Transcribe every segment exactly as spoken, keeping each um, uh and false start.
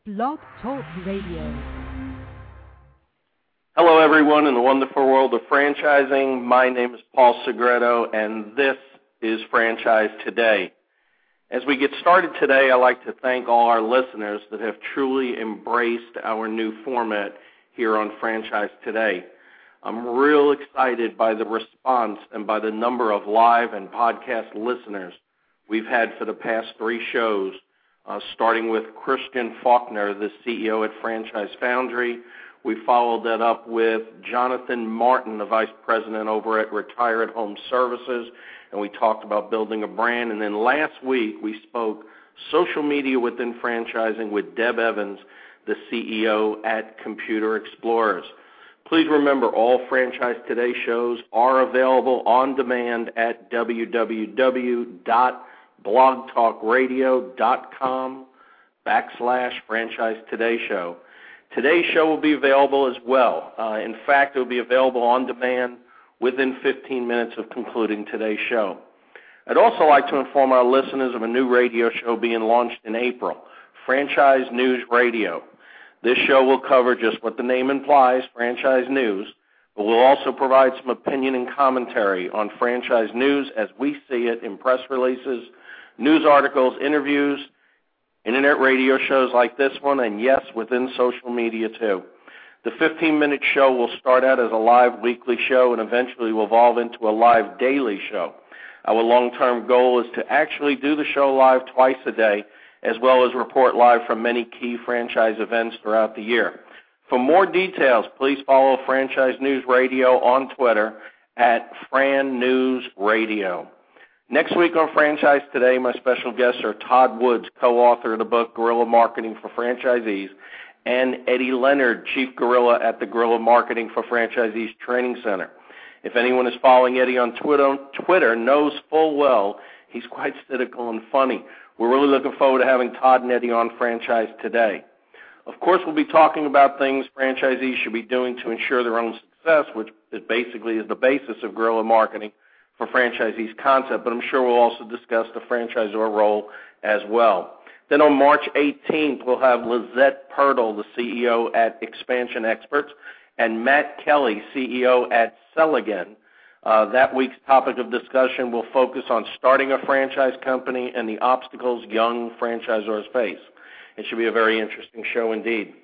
Blog Talk Radio. Hello, everyone, in the wonderful world of franchising. My name is Paul Segreto, and this is Franchise Today. As we get started today, I'd like to thank all our listeners that have truly embraced our new format here on Franchise Today. I'm real excited by the response and by the number of live and podcast listeners we've had for the past three shows, uh, starting with Christian Faulkner, the C E O at Franchise Foundry. We followed that up with Jonathan Martin, the Vice President over at Retire at Home Services, and we talked about building a brand. And then last week we spoke social media within franchising with Deb Evans, the C E O at Computer Explorers. Please remember, all Franchise Today shows are available on demand at w w w dot blogtalkradio.com backslash Franchise Today Show. Today's show will be available as well. Uh, in fact, it will be available on demand within fifteen minutes of concluding today's show. I'd also like to inform our listeners of a new radio show being launched in April, Franchise News Radio. This show will cover just what the name implies, franchise news, but we'll also provide some opinion and commentary on franchise news as we see it in press releases, news articles, interviews, internet radio shows like this one, and yes, within social media too. The fifteen-minute show will start out as a live weekly show and eventually will evolve into a live daily show. Our long-term goal is to actually do the show live twice a day, as well as report live from many key franchise events throughout the year. For more details, please follow Franchise News Radio on Twitter at Fran News Radio. Next week on Franchise Today, my special guests are Todd Woods, co-author of the book Guerrilla Marketing for Franchisees, and Eddie Leonard, Chief Guerrilla at the Guerrilla Marketing for Franchisees Training Center. If anyone is following Eddie on Twitter, Twitter knows full well he's quite cynical and funny. We're really looking forward to having Todd and Eddie on Franchise Today. Of course, we'll be talking about things franchisees should be doing to ensure their own success, which is basically is the basis of guerrilla marketing for franchisees concept, but I'm sure we'll also discuss the franchisor role as well. Then on March eighteenth, we'll have Lizette Pirtle, the C E O at Expansion Experts, and Matt Kelly, C E O at Sell Again. Uh, that week's topic of discussion will focus on starting a franchise company and the obstacles young franchisors face. It should be a very interesting show indeed.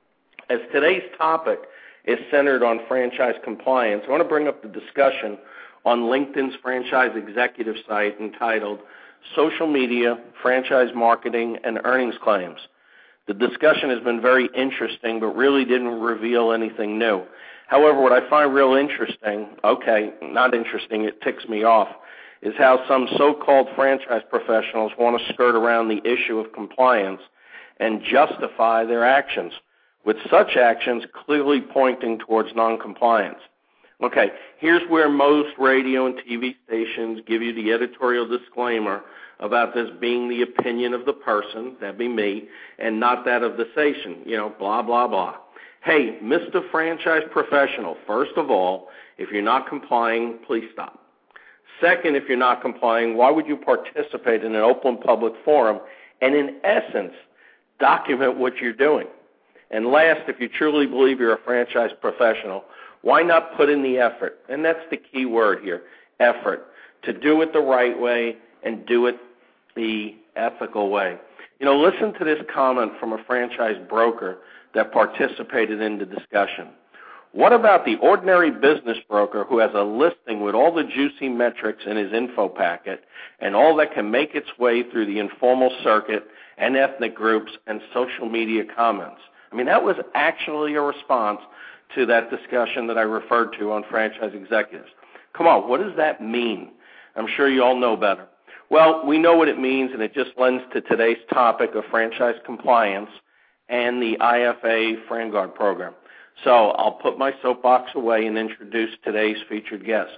As today's topic is centered on franchise compliance, I want to bring up the discussion on LinkedIn's franchise executive site entitled Social Media, Franchise Marketing, and Earnings Claims. The discussion has been very interesting, but really didn't reveal anything new. However, what I find real interesting, okay, not interesting, it ticks me off, is how some so-called franchise professionals want to skirt around the issue of compliance and justify their actions, with such actions clearly pointing towards noncompliance. Okay, here's where most radio and T V stations give you the editorial disclaimer about this being the opinion of the person, that'd be me, and not that of the station, you know, blah, blah, blah. Hey, Mister Franchise Professional, first of all, if you're not complying, please stop. Second, if you're not complying, why would you participate in an open public forum and, in essence, document what you're doing? And last, if you truly believe you're a franchise professional, why not put in the effort? And that's the key word here, effort, to do it the right way and do it the ethical way. You know, listen to this comment from a franchise broker that participated in the discussion. What about the ordinary business broker who has a listing with all the juicy metrics in his info packet and all that can make its way through the informal circuit and ethnic groups and social media comments? I mean, that was actually a response to that discussion that I referred to on franchise executives. Come on, what does that mean? I'm sure you all know better. Well, we know what it means, and it just lends to today's topic of franchise compliance and the I F A FranGuard program. So I'll put my soapbox away and introduce today's featured guest.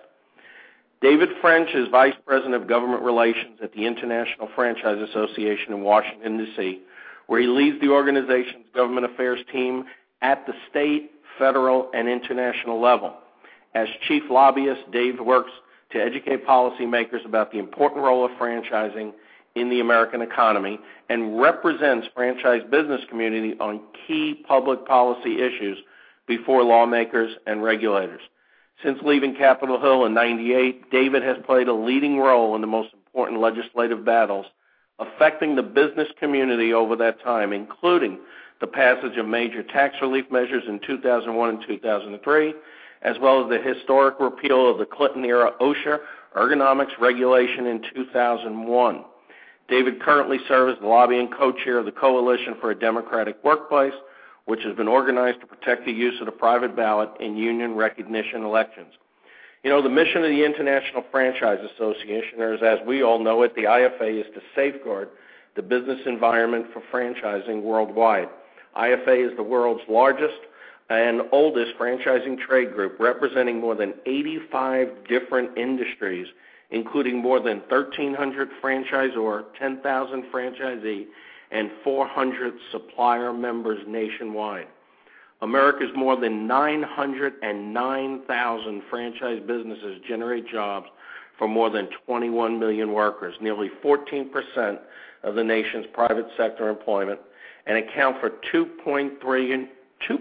David French is Vice President of Government Relations at the International Franchise Association in Washington, D C, where he leads the organization's government affairs team at the state, federal, and international level. As chief lobbyist, Dave works to educate policymakers about the important role of franchising in the American economy and represents franchise business community on key public policy issues before lawmakers and regulators. Since leaving Capitol Hill in ninety-eight, David has played a leading role in the most important legislative battles affecting the business community over that time, including the passage of major tax relief measures in two thousand one and two thousand three, as well as the historic repeal of the Clinton-era OSHA ergonomics regulation in two thousand one. David currently serves as the lobbying co-chair of the Coalition for a Democratic Workplace, which has been organized to protect the use of the private ballot in union recognition elections. You know, the mission of the International Franchise Association, or as we all know it, the I F A, is to safeguard the business environment for franchising worldwide. I F A is the world's largest and oldest franchising trade group, representing more than eighty-five different industries, including more than thirteen hundred franchisor, ten thousand franchisee, and four hundred supplier members nationwide. America's more than nine hundred nine thousand franchise businesses generate jobs for more than twenty-one million workers, nearly fourteen percent of the nation's private sector employment, and account for two point three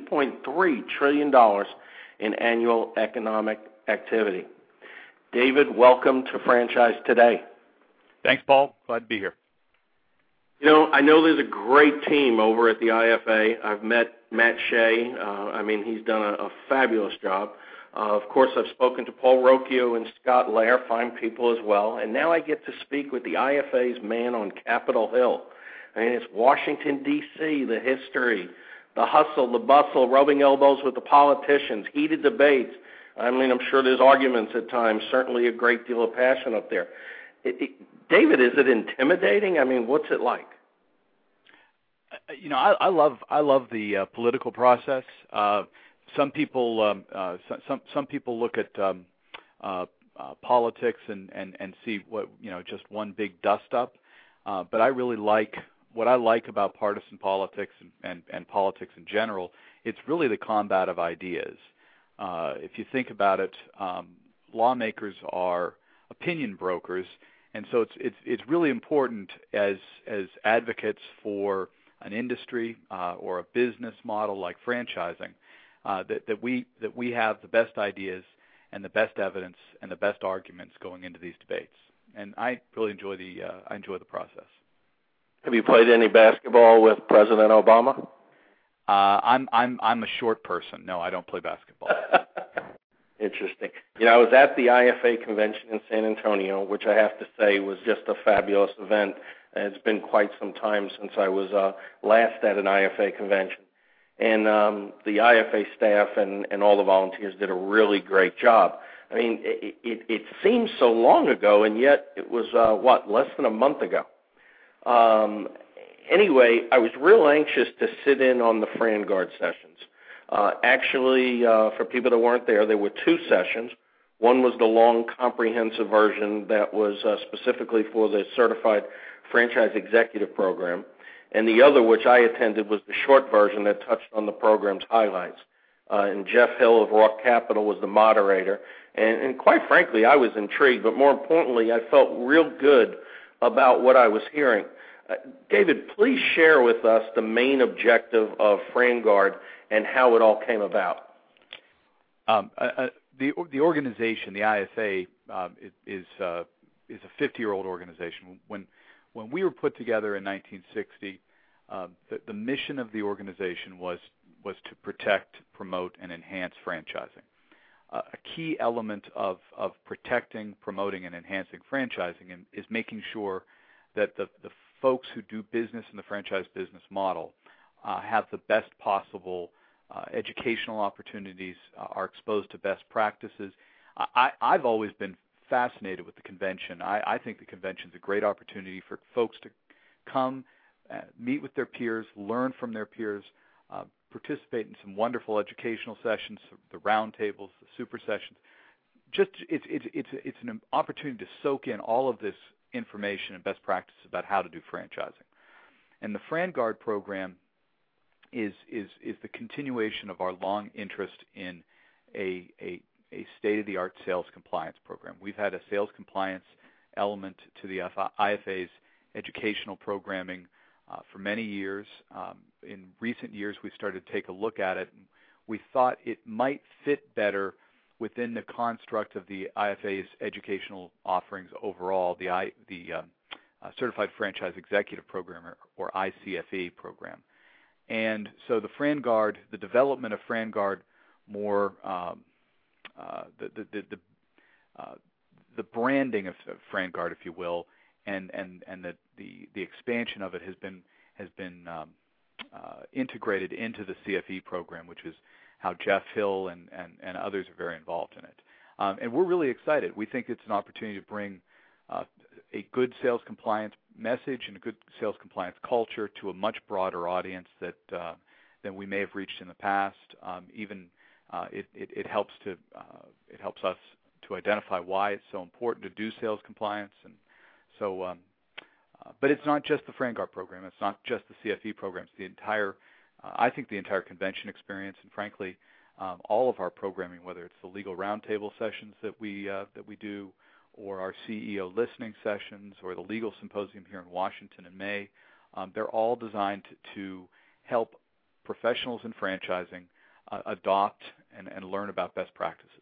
trillion dollars in annual economic activity. David, welcome to Franchise Today. Thanks, Paul. Glad to be here. You know, I know there's a great team over at the I F A. I've met Matt Shea. Uh, I mean, he's done a, a fabulous job. Uh, of course, I've spoken to Paul Rocchio and Scott Lair, fine people as well. And now I get to speak with the I F A's man on Capitol Hill. I mean, it's Washington, D C, the history, the hustle, the bustle, rubbing elbows with the politicians, heated debates. I mean, I'm sure there's arguments at times, certainly a great deal of passion up there. It, it, David, is it intimidating? I mean, what's it like? You know, I, I love I love the uh, political process. Uh, some people um, uh, some some people look at um, uh, uh, politics and, and, and see what you know just one big dust up. Uh, but I really like what I like about partisan politics and, and, and politics in general. It's really the combat of ideas. Uh, if you think about it, um, lawmakers are opinion brokers, and so it's it's it's really important as as advocates for an industry uh, or a business model like franchising uh, that that we that we have the best ideas and the best evidence and the best arguments going into these debates. And I really enjoy the uh, I enjoy the process. Have you played any basketball with President Obama? Uh, I'm I'm I'm a short person. No, I don't play basketball. Interesting. You know, I was at the I F A convention in San Antonio, which I have to say was just a fabulous event. It's been quite some time since I was uh, last at an I F A convention. And um, the I F A staff and, and all the volunteers did a really great job. I mean, it, it, it seems so long ago, and yet it was, uh, what, less than a month ago. Um, anyway, I was real anxious to sit in on the FranGuard sessions. Uh, actually, uh, for people that weren't there, there were two sessions. One was the long, comprehensive version that was uh, specifically for the Certified Franchise Executive Program, and the other, which I attended, was the short version that touched on the program's highlights. Uh, and Jeff Hill of Rock Capital was the moderator. And, and quite frankly, I was intrigued, but more importantly, I felt real good about what I was hearing. Uh, David, please share with us the main objective of FranGuard and how it all came about. Um, uh, the the organization, the I F A, uh, is uh, is a fifty-year-old organization. When when we were put together in nineteen sixty, uh, the, the mission of the organization was was to protect, promote, and enhance franchising. Uh, a key element of of protecting, promoting, and enhancing franchising is making sure that the the folks who do business in the franchise business model uh, have the best possible uh, educational opportunities, uh, are exposed to best practices. I, I've always been fascinated with the convention. I, I think the convention is a great opportunity for folks to come, uh, meet with their peers, learn from their peers, uh, participate in some wonderful educational sessions, the roundtables, the super sessions. Just it's it's it's it's an opportunity to soak in all of this information and best practices about how to do franchising. And the FranGuard program is is is the continuation of our long interest in a a, a state-of-the-art sales compliance program. We've had a sales compliance element to the I F A's educational programming uh, for many years. Um, in recent years, we started to take a look at it. And we thought it might fit better within the construct of the I F A's educational offerings overall, the, I, the um, uh, Certified Franchise Executive Program, or, or I C F E program. And so the FranGuard, the development of FranGuard, more um, uh, the the the, the, uh, the branding of FranGuard, if you will, and and and the, the the expansion of it has been has been um, uh, integrated into the C F E program, which is how Jeff Hill and, and, and others are very involved in it. Um, and we're really excited. We think it's an opportunity to bring uh, a good sales compliance message and a good sales compliance culture to a much broader audience that uh, than we may have reached in the past. Um, even uh, it, it, it helps to uh, it helps us to identify why it's so important to do sales compliance. And so, um, uh, but it's not just the FranGuard program. It's not just the C F E program. It's the entire Uh, I think the entire convention experience, and frankly, um, all of our programming, whether it's the legal roundtable sessions that we uh, that we do, or our C E O listening sessions, or the legal symposium here in Washington in May, um, they're all designed to, to help professionals in franchising uh, adopt and, and learn about best practices.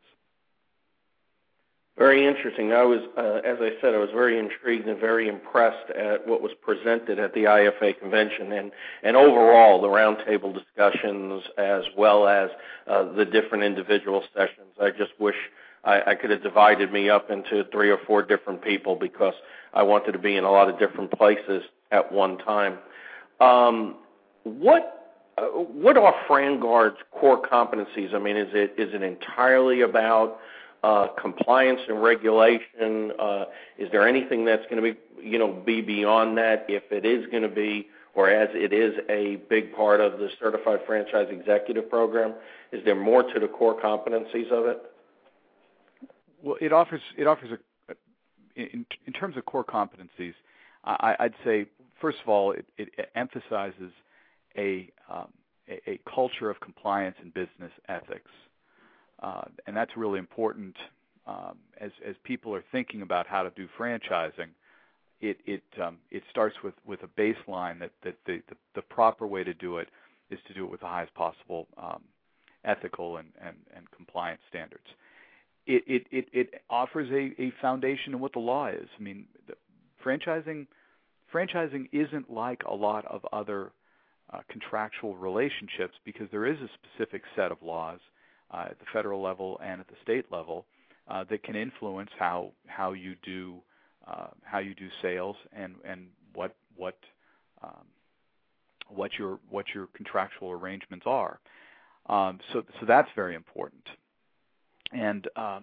Very interesting. I was, uh, as I said, I was very intrigued and very impressed at what was presented at the I F A convention, and, and overall the roundtable discussions as well as uh, the different individual sessions. I just wish I, I could have divided me up into three or four different people because I wanted to be in a lot of different places at one time. Um, what uh, what are FranGuard's core competencies? I mean, is it is it entirely about Uh, compliance and regulation? Uh, is there anything that's going to be, you know, be beyond that? If it is going to be, or as it is a big part of the Certified Franchise Executive Program, is there more to the core competencies of it? Well, it offers it offers a, in, in terms of core competencies, I, I'd say first of all it, it emphasizes a, um, a a culture of compliance and business ethics. Uh, and that's really important um, as as people are thinking about how to do franchising. It it um, it starts with, with a baseline that, that the, the the proper way to do it is to do it with the highest possible um, ethical and, and, and compliance standards. It it, it, it offers a, a foundation in what the law is. I mean, the franchising franchising isn't like a lot of other uh, contractual relationships because there is a specific set of laws Uh, at the federal level and at the state level uh, that can influence how how you do uh, how you do sales and, and what what um, what your what your contractual arrangements are. Um, so so that's very important. And uh,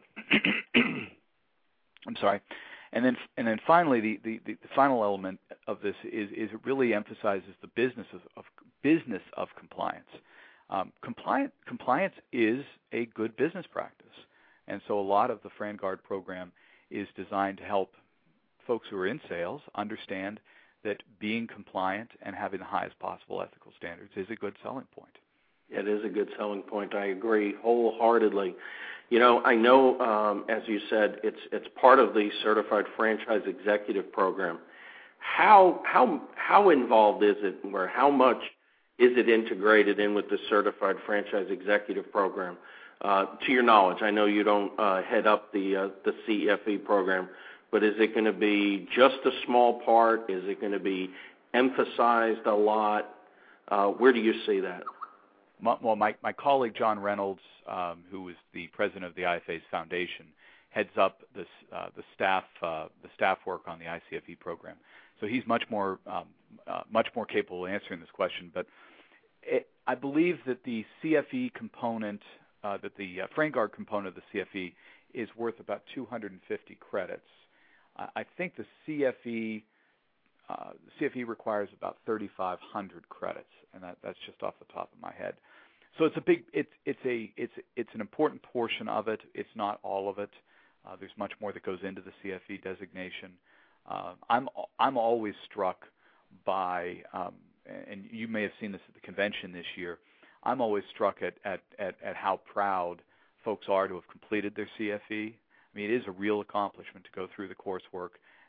I'm sorry. And then and then finally the, the, the final element of this is is it really emphasizes the business of, of business of compliance. Um, compliant, compliance is a good business practice, and so a lot of the FranGuard program is designed to help folks who are in sales understand that being compliant and having the highest possible ethical standards is a good selling point. It is a good selling point. I agree wholeheartedly. You know, I know, um, as you said, it's it's part of the Certified Franchise Executive Program. How how how involved is it, or how much is it integrated in with the Certified Franchise Executive Program? Uh, to your knowledge, I know you don't uh, head up the uh, the C F E program, but is it going to be just a small part? Is it going to be emphasized a lot? Uh, where do you see that? My, well, my, my colleague John Reynolds, um, who is the president of the I F A's foundation, heads up this, uh, the staff uh, the staff work on the I C F E program. So he's much more um, uh, much more capable of answering this question. But it, I believe that the C F E component, uh, that the uh, FranGuard component of the C F E is worth about two hundred fifty credits. Uh, I think the C F E uh, the C F E requires about thirty-five hundred credits, and that, that's just off the top of my head. So it's a big, it's it's a it's it's an important portion of it. It's not all of it. Uh, there's much more that goes into the C F E designation. Uh, I'm I'm always struck by, um, and you may have seen this at the convention this year. I'm always struck at at, at, at how proud folks are to have completed their C F E. I mean, it is a real accomplishment to go through the coursework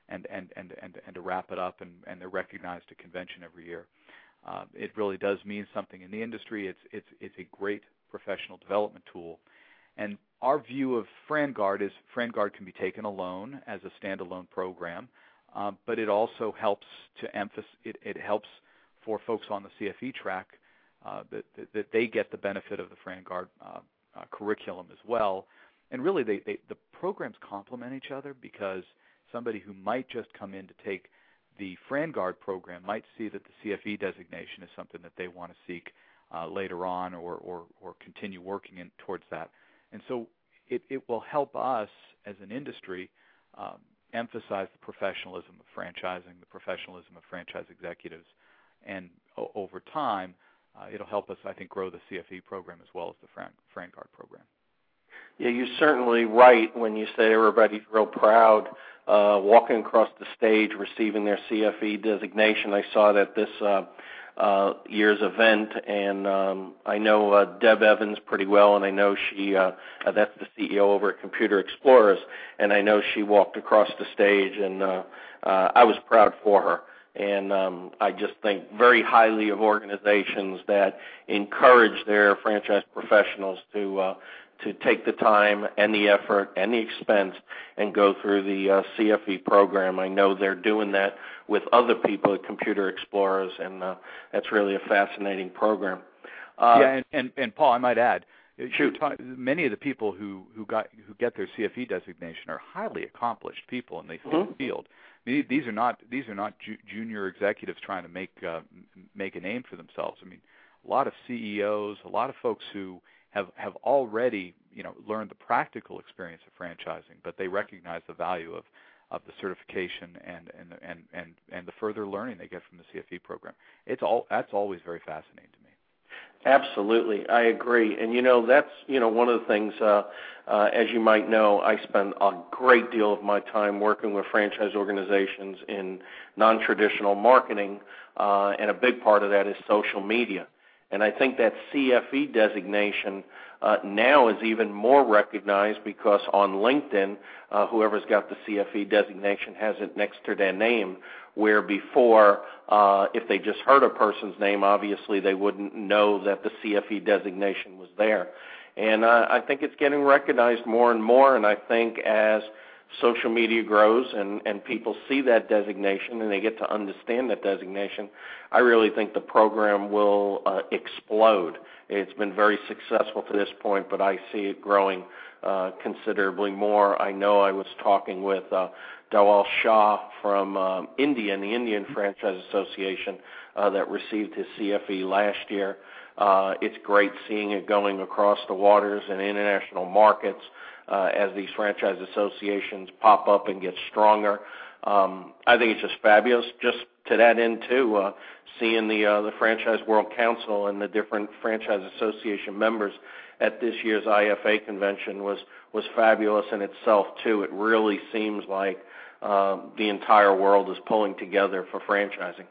and and and and, and to wrap it up, and, and they're recognized at convention every year. Uh, it really does mean something in the industry. It's it's it's a great professional development tool, and our view of FranGuard is FranGuard can be taken alone as a standalone program, uh, but it also helps to emphasize. It, it helps for folks on the C F E track uh, that, that that they get the benefit of the FranGuard uh, uh, curriculum as well, and really they, they the programs complement each other, because somebody who might just come in to take the FranGuard program might see that the C F E designation is something that they want to seek uh, later on, or, or, or continue working in towards that. And so it, it will help us as an industry um, emphasize the professionalism of franchising, the professionalism of franchise executives, and o- over time uh, it'll help us, I think, grow the C F E program as well as the Fran- FranGuard program. Yeah, you're certainly right when you say everybody's real proud uh, walking across the stage, receiving their C F E designation. I saw that this uh, uh, year's event, and um, I know uh, Deb Evans pretty well, and I know she, uh, uh, that's the C E O over at Computer Explorers, and I know she walked across the stage, and uh, uh, I was proud for her. And um, I just think very highly of organizations that encourage their franchise professionals to uh, to take the time and the effort and the expense and go through the uh, C F E program. I know they're doing that with other people at Computer Explorers, and uh, that's really a fascinating program. Uh, yeah, and, and, and Paul, I might add, shoot. Talk, many of the people who, who got who get their C F E designation are highly accomplished people in the Mm-hmm. field. I mean, these are not these are not ju- junior executives trying to make uh, make a name for themselves. I mean, a lot of C E Os, a lot of folks who have have already, you know, learned the practical experience of franchising, but they recognize the value of, of the certification and and, and and and the further learning they get from the C F E program. It's all that's always very fascinating to me. Absolutely, I agree. And you know, that's you know one of the things. Uh, uh, as you might know, I spend a great deal of my time working with franchise organizations in non-traditional marketing, uh, and a big part of that is social media. And I think that C F E designation uh, now is even more recognized because on LinkedIn, uh, whoever's got the C F E designation has it next to their name, where before, uh, if they just heard a person's name, obviously they wouldn't know that the C F E designation was there. And uh, I think it's getting recognized more and more, and I think as social media grows and, and people see that designation and they get to understand that designation, I really think the program will uh, explode. It's been very successful to this point, but I see it growing uh, considerably more. I know I was talking with uh, Dawal Shah from um, India, and the Indian Franchise Association uh, that received his C F E last year. Uh, it's great seeing it going across the waters in international markets uh, as these franchise associations pop up and get stronger. Um, I think it's just fabulous. Just to that end, too, uh, seeing the uh, the Franchise World Council and the different franchise association members at this year's I F A convention was was fabulous in itself, too. It really seems like uh, the entire world is pulling together for franchising.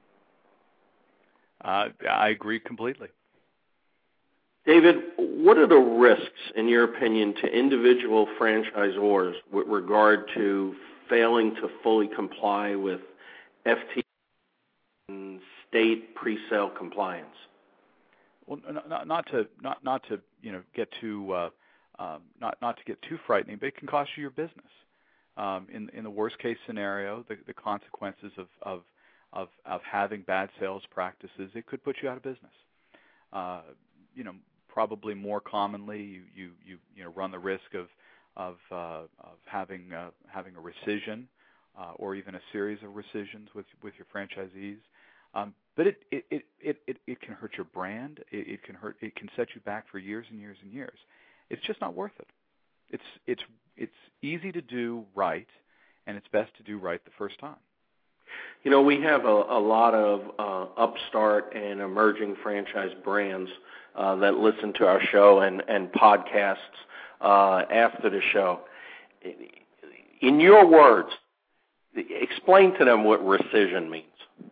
Uh, I agree completely. David, what are the risks, in your opinion, to individual franchisors with regard to failing to fully comply with F T A and state pre-sale compliance? Well, not, not to not not to you know get too uh, um, not not to get too frightening, but it can cost you your business. Um, in in the worst case scenario, the, the consequences of, of of of having bad sales practices, it could put you out of business. Uh, you know, probably more commonly, you you you, you know run the risk of of uh, of having uh, having a rescission uh, or even a series of rescissions with with your franchisees. Um, but it it, it, it, it it can hurt your brand. It, it can hurt. It can set you back for years and years and years. It's just not worth it. It's it's it's easy to do right, and it's best to do right the first time. You know, we have a, a lot of uh, upstart and emerging franchise brands uh, that listen to our show and, and podcasts uh, after the show. In your words, explain to them what rescission means.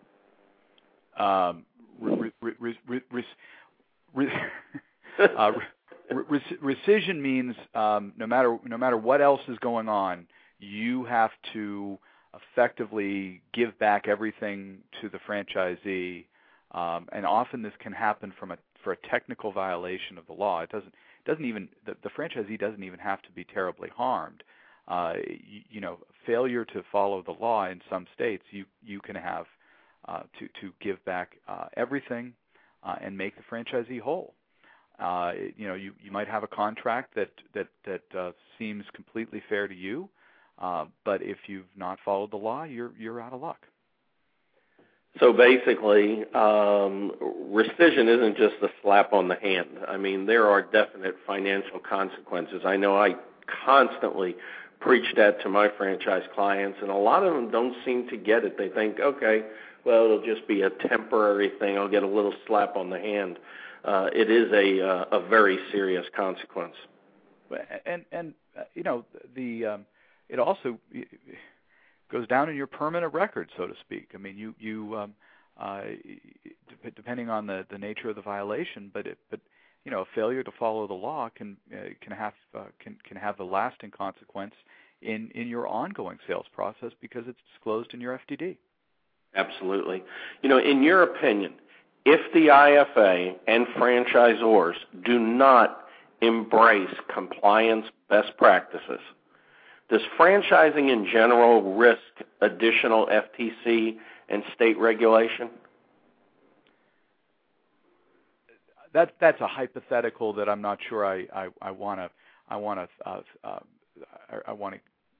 Um, re, re, re, re, re, re, uh, re, rescission means um, no matter no matter what else is going on, you have to effectively give back everything to the franchisee, um, and often this can happen from a for a technical violation of the law. It doesn't it doesn't even the, the franchisee doesn't even have to be terribly harmed. Uh, you, you know, failure to follow the law in some states, you you can have uh, to to give back uh, everything uh, and make the franchisee whole. Uh, you know, you, you might have a contract that that that uh, seems completely fair to you, uh, but if you've not followed the law, you're you're out of luck. So basically, um, rescission isn't just a slap on the hand. I mean, there are definite financial consequences. I know I constantly preach that to my franchise clients, and a lot of them don't seem to get it. They think, okay, well, it'll just be a temporary thing. I'll get a little slap on the hand. Uh, it is a uh, a very serious consequence. And and uh, you know the um, it also goes down in your permanent record, so to speak. I mean, you you um, uh, depending on the, the nature of the violation, but it, but you know, a failure to follow the law can uh, can have uh, can can have a lasting consequence in in your ongoing sales process because it's disclosed in your F D D. Absolutely. You know, in your opinion, if the I F A and franchisors do not embrace compliance best practices, does franchising in general risk additional F T C and state regulation? That that's a hypothetical that I'm not sure I I, I want to I want to uh, uh, I, I want to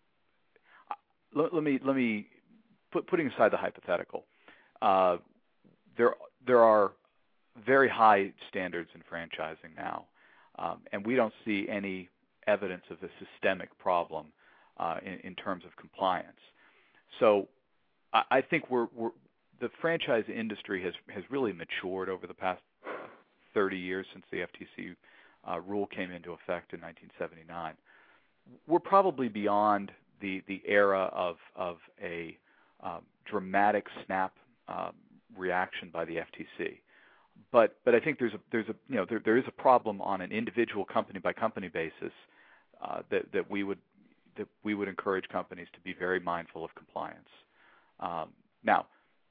let, let me let me put, putting aside the hypothetical. Uh, there there are very high standards in franchising now, um, and we don't see any evidence of a systemic problem uh, in, in terms of compliance. So I, I think we're, we're the franchise industry has has really matured over the past thirty years since the F T C uh, rule came into effect in nineteen seventy-nine. We're probably beyond the the era of of a um, dramatic snap um, reaction by the F T C. But but I think there's a there's a you know there there is a problem on an individual company by company basis uh, that that we would that we would encourage companies to be very mindful of compliance. Um, now,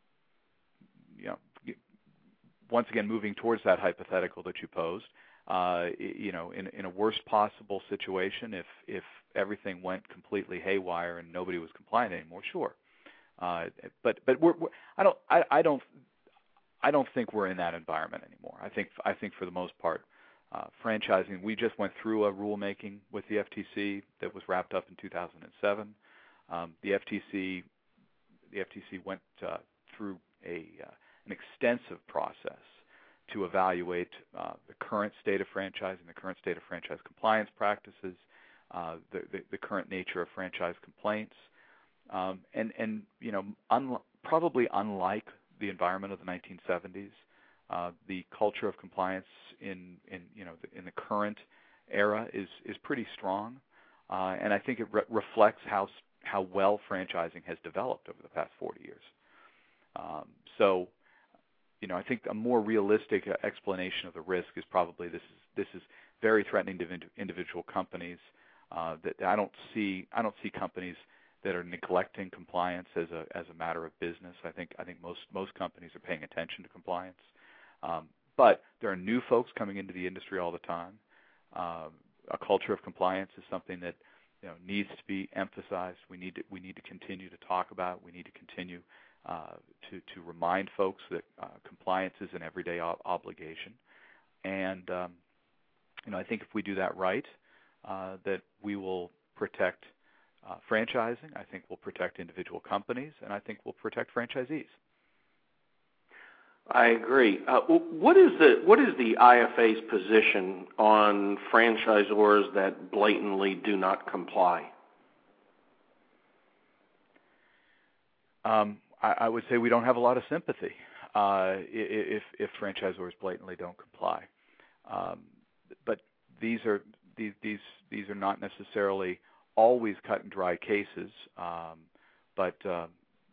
you know. Once again, moving towards that hypothetical that you posed, uh, you know, in, in a worst possible situation, if if everything went completely haywire and nobody was compliant anymore, sure. Uh, but but we're, we're, I don't I, I don't I don't think we're in that environment anymore. I think I think for the most part, uh, franchising. We just went through a rulemaking with the F T C that was wrapped up in two thousand seven. Um, the F T C the F T C went uh, through a uh, an extensive process to evaluate uh, the current state of franchising, the current state of franchise compliance practices, uh, the, the, the current nature of franchise complaints, um, and, and you know, un- probably unlike the environment of the nineteen seventies, uh, the culture of compliance in, in you know the, in the current era is is pretty strong, uh, and I think it re- reflects how how well franchising has developed over the past forty years. Um, so. You know, I think a more realistic explanation of the risk is probably this is this is very threatening to individual companies. Uh, that I don't see I don't see companies that are neglecting compliance as a as a matter of business. I think I think most most companies are paying attention to compliance, um, but there are new folks coming into the industry all the time. Uh, a culture of compliance is something that you know needs to be emphasized. We need to we need to continue to talk about. We need to continue. Uh, to, to remind folks that uh, compliance is an everyday ob- obligation. And, um, you know, I think if we do that right, uh, that we will protect uh, franchising, I think we'll protect individual companies, and I think we'll protect franchisees. I agree. Uh, what is the what is the I F A's position on franchisors that blatantly do not comply? Um, I would say we don't have a lot of sympathy uh, if, if franchisors blatantly don't comply. Um, but these are these, these these are not necessarily always cut and dry cases. Um, but uh,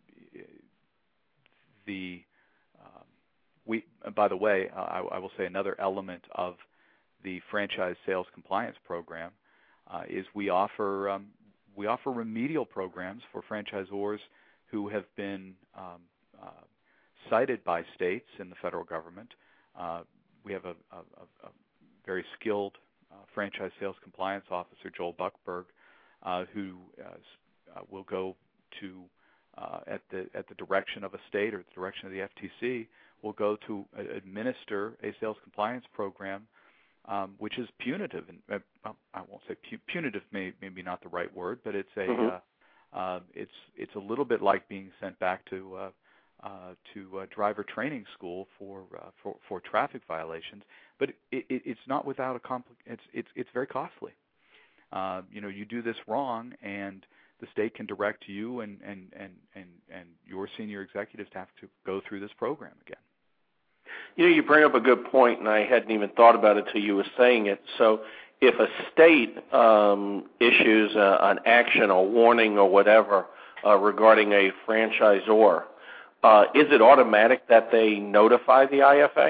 the um, we by the way, uh, I, I will say another element of the franchise sales compliance program uh, is we offer um, we offer remedial programs for franchisors who have been um, uh, cited by states and the federal government. Uh, we have a, a, a very skilled uh, franchise sales compliance officer, Joel Buckberg, uh, who uh, uh, will go to uh, at the at the direction of a state or the direction of the F T C, will go to uh, administer a sales compliance program, um, which is punitive. And uh, well, I won't say pu- punitive, may, maybe not the right word, but it's a Mm-hmm. uh, uh, it's it's a little bit like being sent back to uh, uh, to uh, driver training school for uh, for for traffic violations. But it, it, it's not without a compli- it's it's it's very costly. Uh, you know, you do this wrong, and the state can direct you and, and, and, and, and your senior executives to have to go through this program again. You know, you bring up a good point, and I hadn't even thought about it till you were saying it. So if a state um, issues a, an action, a warning, or whatever uh, regarding a franchisor, uh, is it automatic that they notify the I F A?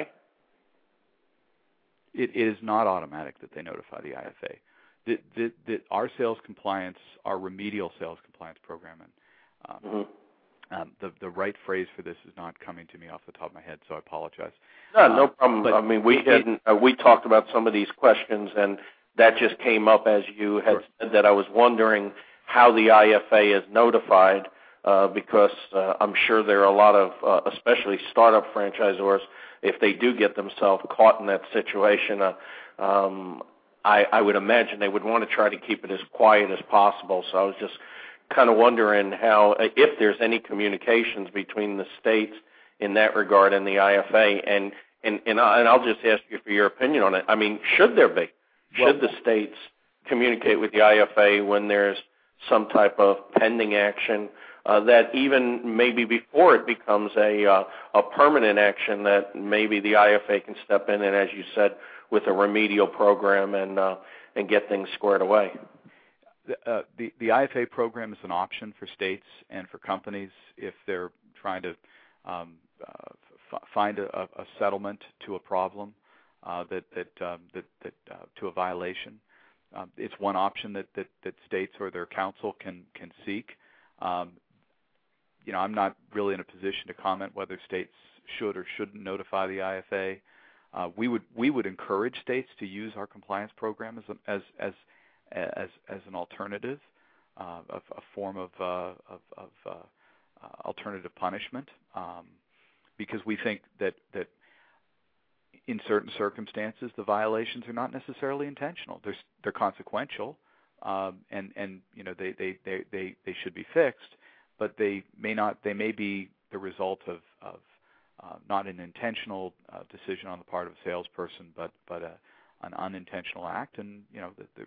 It, it is not automatic that they notify the I F A. The, the, the, our sales compliance, our remedial sales compliance program, and um, mm-hmm. um, the, the right phrase for this is not coming to me off the top of my head, so I apologize. No, no uh, problem. But I mean, we hadn't, uh, we talked about some of these questions, and that just came up as you had sure. said that. I was wondering how the I F A is notified, uh, because uh, I'm sure there are a lot of, uh, especially startup franchisors, if they do get themselves caught in that situation, uh, um, I, I would imagine they would want to try to keep it as quiet as possible. So I was just kind of wondering how, if there's any communications between the states in that regard and the I F A. And, and, and, I, and I'll just ask you for your opinion on it. I mean, should there be? Should well, the states communicate with the I F A when there's some type of pending action uh, that even maybe before it becomes a, uh, a permanent action that maybe the I F A can step in and, as you said, with a remedial program and uh, and get things squared away? The, uh, the the I F A program is an option for states and for companies if they're trying to um, uh, f- find a, a settlement to a problem uh, that that um, that, that uh, to a violation. Um, it's one option that, that, that states or their council can can seek. Um, you know, I'm not really in a position to comment whether states should or shouldn't notify the I F A. Uh, we would we would encourage states to use our compliance program as a, as as as as an alternative, uh, a, a form of uh, of, of uh, uh, alternative punishment, um, because we think that that in certain circumstances the violations are not necessarily intentional. They're they're consequential, um, and and you know they, they, they, they, they should be fixed, but they may not. They may be the result of of Uh, not an intentional uh, decision on the part of a salesperson, but but a, an unintentional act, and you know, the, the,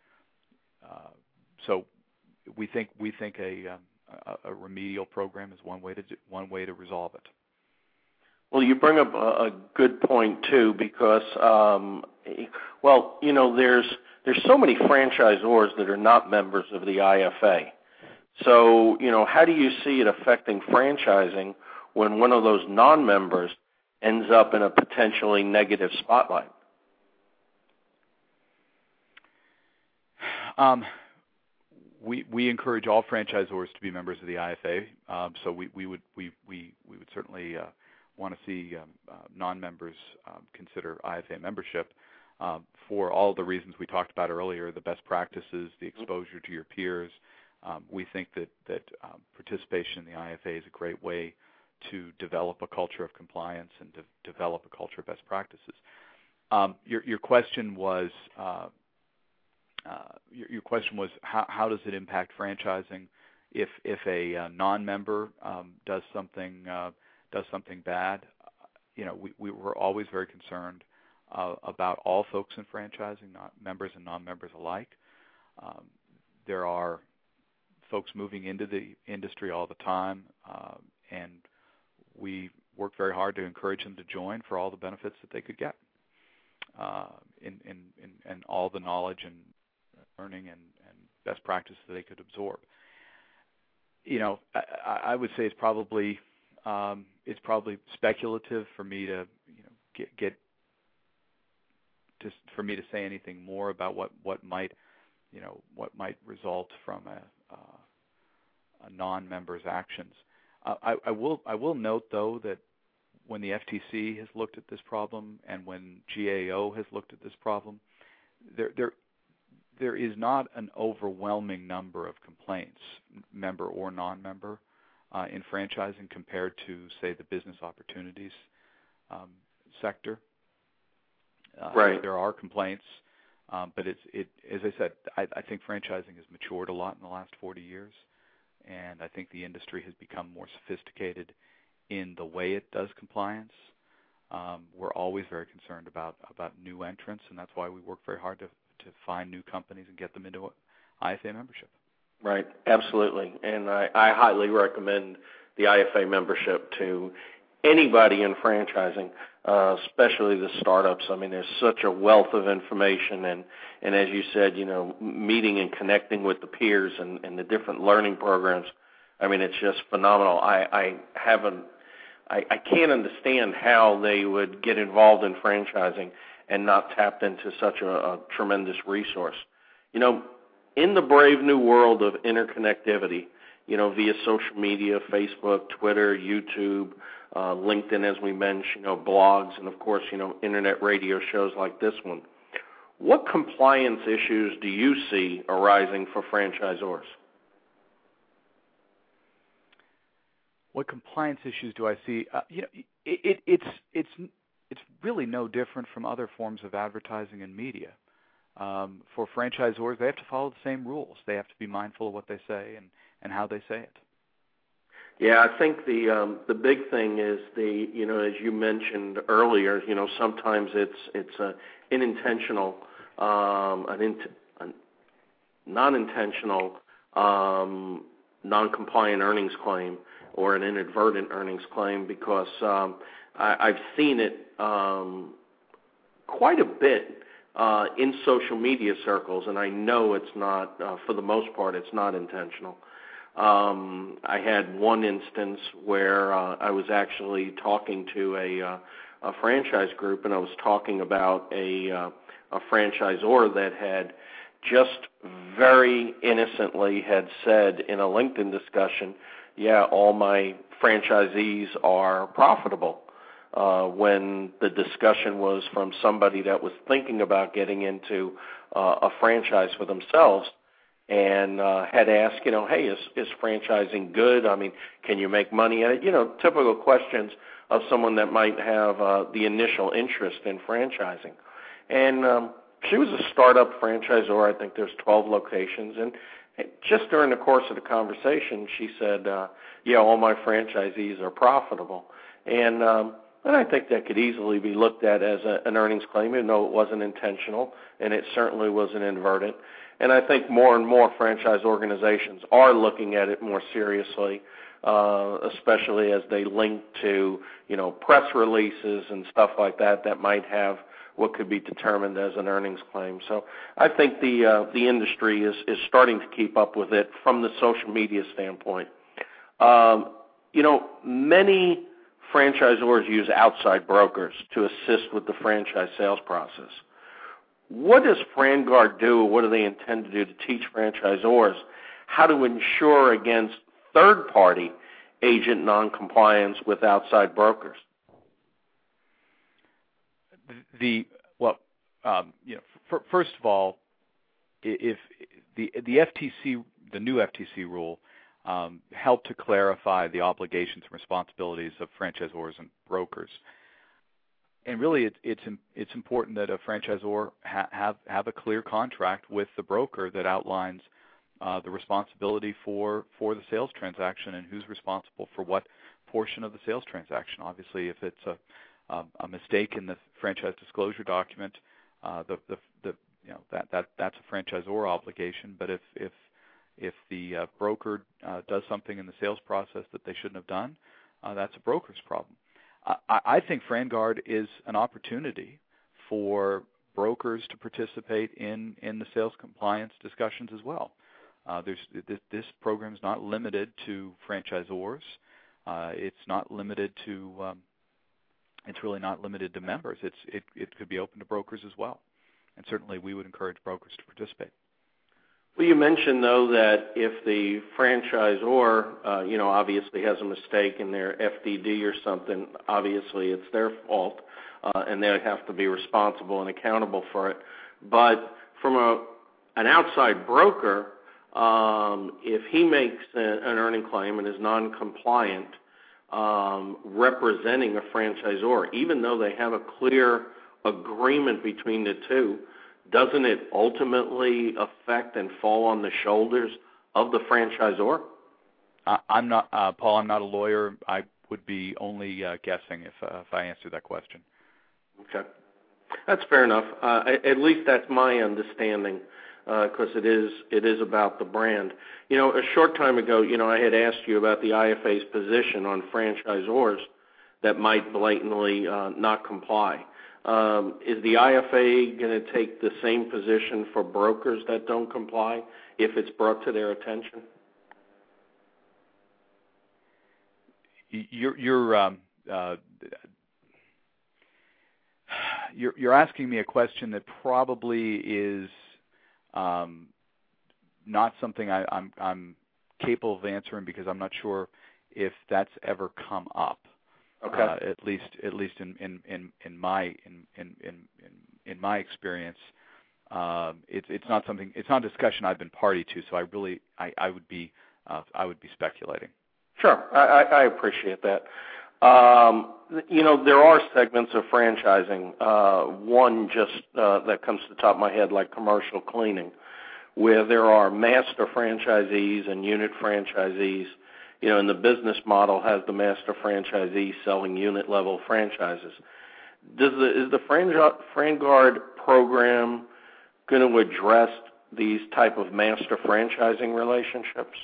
uh, so we think we think a, um, a a remedial program is one way to do, one way to resolve it. Well, you bring up a, a good point too, because um, well, you know, there's there's so many franchisors that are not members of the I F A. So you know, how do you see it affecting franchising when one of those non-members ends up in a potentially negative spotlight? Um, we we encourage all franchisors to be members of the I F A. Um, so we, we would we we we would certainly uh, want to see um, uh, non-members um, consider I F A membership um, for all the reasons we talked about earlier: the best practices, the exposure to your peers. Um, we think that that um, participation in the I F A is a great way to develop a culture of compliance and to develop a culture of best practices. Um, your, your question was uh, uh, your, your question was how, how does it impact franchising if if a uh, non-member um, does something uh, does something bad? You know, we, we were always very concerned uh, about all folks in franchising, not members and non-members alike. Um, there are folks moving into the industry all the time, uh, and we worked very hard to encourage them to join for all the benefits that they could get, uh, in, in, in, and all the knowledge and learning and, and best practices that they could absorb. You know, I, I would say it's probably um, it's probably speculative for me to you know get, get just for me to say anything more about what, what might you know what might result from a uh, uh, non-members' actions. Uh, I, I will I will note though that when the F T C has looked at this problem and when G A O has looked at this problem, there there there is not an overwhelming number of complaints, member or non-member, uh, in franchising compared to, say, the business opportunities um, sector. Uh, right. There are complaints, um, but it's it as I said, I, I think franchising has matured a lot in the last forty years, and I think the industry has become more sophisticated in the way it does compliance. Um, we're always very concerned about, about new entrants, and that's why we work very hard to, to find new companies and get them into I F A membership. Right, absolutely. And I, I highly recommend the I F A membership to anybody in franchising, uh, especially the startups. I mean, there's such a wealth of information, and, and as you said, you know, meeting and connecting with the peers and, and the different learning programs. I mean, it's just phenomenal. I, I haven't I, I can't understand how they would get involved in franchising and not tapped into such a, a tremendous resource. You know, in the brave new world of interconnectivity, you know, via social media, Facebook, Twitter, YouTube, uh, LinkedIn, as we mentioned, you know, blogs, and, of course, you know, internet radio shows like this one, what compliance issues do you see arising for franchisors? What compliance issues do I see? Uh, you know, it, it, it's it's it's really no different from other forms of advertising and media. Um, for franchisors, they have to follow the same rules. They have to be mindful of what they say and, and how they say it. Yeah, I think the um, the big thing is the you know as you mentioned earlier, you know sometimes it's it's a unintentional, um, an, in, an non-intentional, um, non-compliant earnings claim, or an inadvertent earnings claim, because um, I, I've seen it um, quite a bit uh, in social media circles, and I know it's not, uh, for the most part, it's not intentional. Um, I had one instance where uh, I was actually talking to a, uh, a franchise group, and I was talking about a, uh, a franchisor that had just very innocently had said in a LinkedIn discussion, yeah, all my franchisees are profitable, uh, when the discussion was from somebody that was thinking about getting into uh, a franchise for themselves, and uh, had asked, you know, hey, is, is franchising good? I mean, can you make money at it? You know, typical questions of someone that might have uh, the initial interest in franchising. And um, she was a startup franchisor. I think there's twelve locations, and just during the course of the conversation, she said, uh, yeah, all my franchisees are profitable. And um, and I think that could easily be looked at as a, an earnings claim, even though it wasn't intentional, and it certainly wasn't inadvertent. And I think more and more franchise organizations are looking at it more seriously, uh, especially as they link to, you know, press releases and stuff like that that might have what could be determined as an earnings claim. So I think the uh, the industry is, is starting to keep up with it from the social media standpoint. Um, you know, many franchisors use outside brokers to assist with the franchise sales process. What does FranGuard do, or what do they intend to do to teach franchisors how to ensure against third-party agent noncompliance with outside brokers? The well, um, you know, f- first of all, if the the F T C, the new F T C rule, um, helped to clarify the obligations and responsibilities of franchisors and brokers, and really, it, it's it's important that a franchisor ha- have have a clear contract with the broker that outlines uh, the responsibility for for the sales transaction and who's responsible for what portion of the sales transaction. Obviously, if it's a Um, a mistake in the franchise disclosure document, uh, the, the, the, you know, that, that, that's a franchisor obligation. But if, if, if the uh, broker uh, does something in the sales process that they shouldn't have done, uh, that's a broker's problem. I, I think FranGuard is an opportunity for brokers to participate in, in the sales compliance discussions as well. Uh, there's, this, this program is not limited to franchisors. Uh, it's not limited to um, It's really not limited to members. It's it, it could be open to brokers as well, and certainly we would encourage brokers to participate. Well, you mentioned, though, that if the franchisor, uh, you know, obviously has a mistake in their F D D or something, obviously it's their fault, uh, and they have to be responsible and accountable for it. But from a an outside broker, um, if he makes a, an earning claim and is non-compliant, um, representing a franchisor, even though they have a clear agreement between the two, doesn't it ultimately affect and fall on the shoulders of the franchisor? I, I'm not, uh, Paul. I'm not a lawyer. I would be only uh, guessing if uh, if I answered that question. Okay, that's fair enough. Uh, at least that's my understanding, because uh, it is it is about the brand. You know, a short time ago, you know, I had asked you about the I F A's position on franchisors that might blatantly uh, not comply. Um, is the I F A going to take the same position for brokers that don't comply if it's brought to their attention? You're you're um, uh, you're, you're asking me a question that probably is um, not something I, I'm I'm capable of answering, because I'm not sure if that's ever come up. Okay. Uh, at least, at least in, in, in, in my in, in, in, in my experience, um, it's it's not something. It's not a discussion I've been party to. So I really I, I would be uh, I would be speculating. Sure, I, I appreciate that. Um, you know, there are segments of franchising. Uh, one just uh, that comes to the top of my head, like commercial cleaning, where there are master franchisees and unit franchisees. You know, and the business model has the master franchisee selling unit-level franchises. Does the, is the FranGuard program going to address these type of master franchising relationships?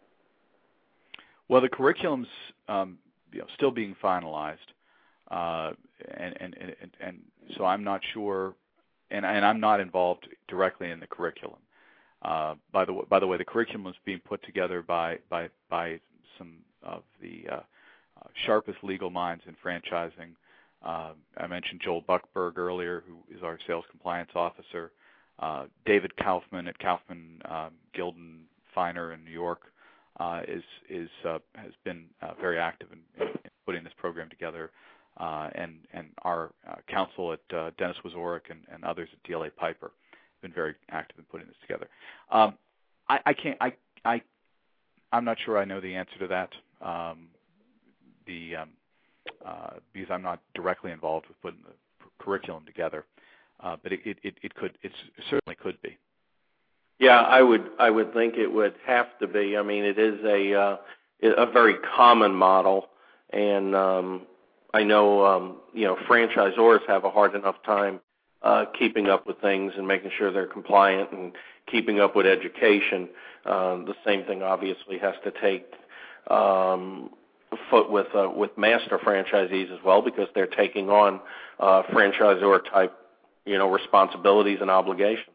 Well, the curriculum's um, you know, still being finalized, uh, and, and, and, and so I'm not sure, and, and I'm not involved directly in the curriculum. Uh, by the by the way, the curriculum is being put together by by by some of the uh, uh, sharpest legal minds in franchising. Uh, I mentioned Joel Buckberg earlier, who is our sales compliance officer. Uh, David Kaufman at Kaufman, uh, Gilden, Feiner in New York uh, is is uh, has been uh, very active in, in, in putting this program together, uh, and and our uh, counsel at uh, Dennis Wazorek and, and others at D L A Piper have been very active in putting this together. Um, I, I can't I I I'm not sure I know the answer to that. Um, the um, uh, because I'm not directly involved with putting the curriculum together, uh, but it, it, it could it certainly could be. Yeah, I would I would think it would have to be. I mean, it is a uh, a very common model, and um, I know um, you know franchisors have a hard enough time uh, keeping up with things and making sure they're compliant and keeping up with education. Uh, the same thing obviously has to take um, foot with uh, with master franchisees as well, because they're taking on uh, franchisor type you know responsibilities and obligations.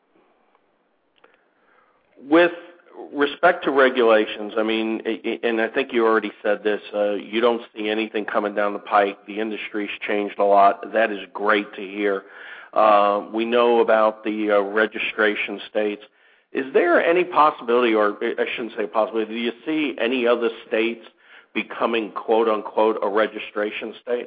With respect to regulations, I mean, and I think you already said this, uh, you don't see anything coming down the pike. The industry's changed a lot. That is great to hear. Uh, we know about the uh, registration states. Is there any possibility, or I shouldn't say possibility, do you see any other states becoming, quote, unquote, a registration state?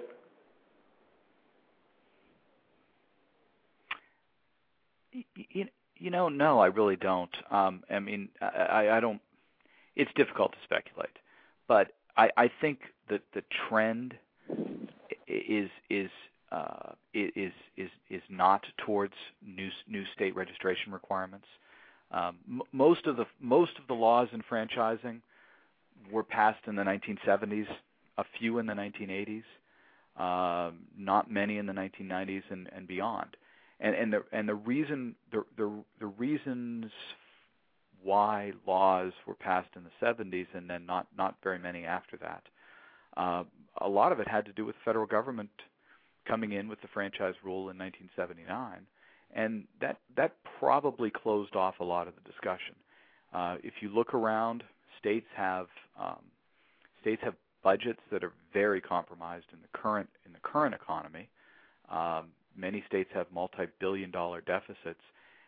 You, you know, no, I really don't. Um, I mean, I, I don't. It's difficult to speculate, but I, I think that the trend is is uh, is is is not towards new new state registration requirements. Um, m- most of the most of the laws in franchising were passed in the nineteen seventies, a few in the nineteen eighties, um, not many in the nineteen nineties and, and beyond. And, and the and the reason the, the the reasons why laws were passed in the seventies and then not, not very many after that, uh, a lot of it had to do with the federal government coming in with the franchise rule in nineteen seventy-nine, and that that probably closed off a lot of the discussion. Uh, if you look around, states have um, states have budgets that are very compromised in the current in the current economy. Um, Many states have multi-billion dollar deficits,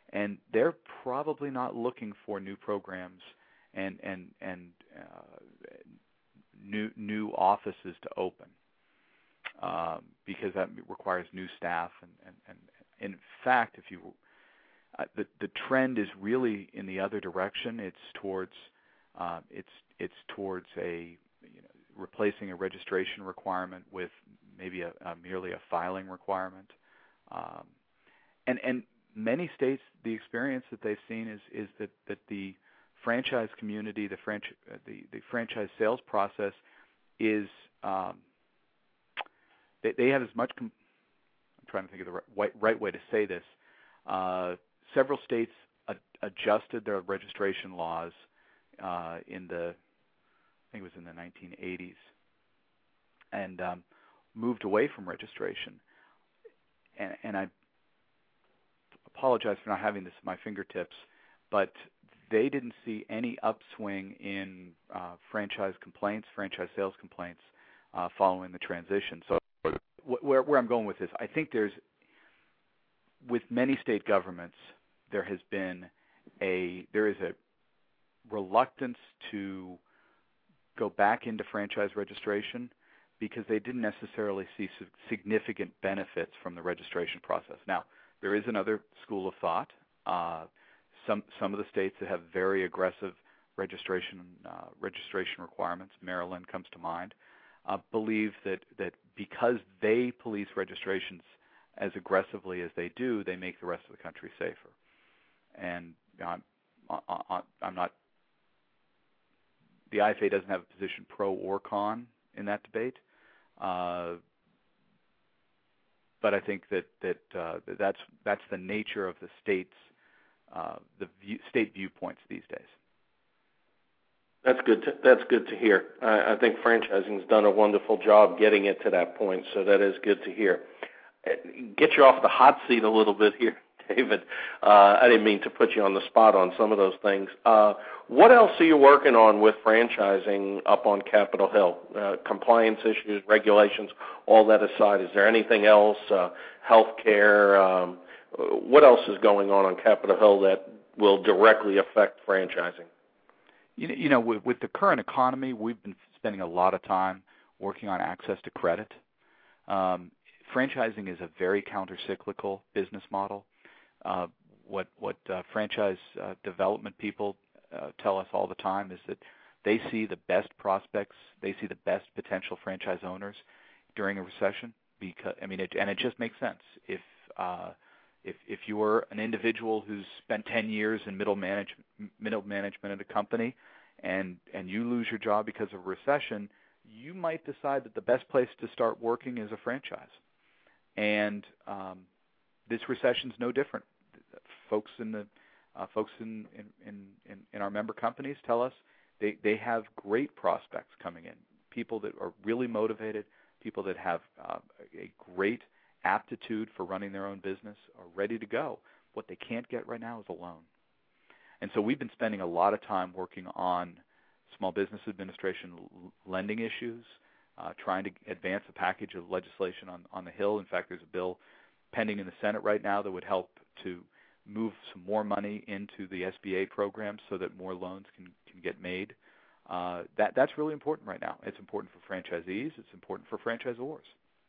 and they're probably not looking for new programs and and and uh, new new offices to open, um, because that requires new staff. And, and, and in fact, if you uh, the the trend is really in the other direction. It's towards uh, it's it's towards a you know replacing a registration requirement with maybe a, a merely a filing requirement. Um, and and many states, the experience that they've seen is is that, that the franchise community, the franchise the, the franchise sales process is um, they, they have as much. Com- I'm trying to think of the right, right way to say this. Uh, several states ad- adjusted their registration laws uh, in the I think it was in the nineteen eighties and um, moved away from registration. And, and I apologize for not having this at my fingertips, but they didn't see any upswing in uh, franchise complaints, franchise sales complaints uh, following the transition. So wh- where, where I'm going with this, I think there's, with many state governments, there has been a, there is a reluctance to go back into franchise registration because they didn't necessarily see significant benefits from the registration process. Now, there is another school of thought. Uh, some some of the states that have very aggressive registration uh, registration requirements, Maryland comes to mind, uh, believe that, that because they police registrations as aggressively as they do, they make the rest of the country safer. And you know, I'm, I'm not. The I F A doesn't have a position pro or con in that debate. Uh, but I think that that uh, that's that's the nature of the state's uh, the view, state viewpoints these days. That's good. To, that's good to hear. I, I think franchising's done a wonderful job getting it to that point, so that is good to hear. Get you off the hot seat a little bit here, David. Uh, I didn't mean to put you on the spot on some of those things. Uh, what else are you working on with franchising up on Capitol Hill? Uh, compliance issues, regulations, all that aside, is there anything else, uh, health care, um, what else is going on on Capitol Hill that will directly affect franchising? You know, you know with, with the current economy, we've been spending a lot of time working on access to credit. Um, franchising is a very counter-cyclical business model. Uh, what what uh, franchise uh, development people uh, tell us all the time is that they see the best prospects, they see the best potential franchise owners during a recession. Because I mean, it, and it just makes sense. If uh, if if you're an individual who's spent ten years in middle management middle management at a company, and and you lose your job because of a recession, you might decide that the best place to start working is a franchise. And um, this recession's no different. Folks in the uh, folks in, in, in, in our member companies tell us they, they have great prospects coming in, people that are really motivated, people that have uh, a great aptitude for running their own business, are ready to go. What they can't get right now is a loan. And so we've been spending a lot of time working on small business administration l- lending issues, uh, trying to advance a package of legislation on, on the Hill. In fact, there's a bill pending in the Senate right now that would help to move some more money into the S B A program so that more loans can, can get made. Uh, that that's really important right now. It's important for franchisees. It's important for franchisors.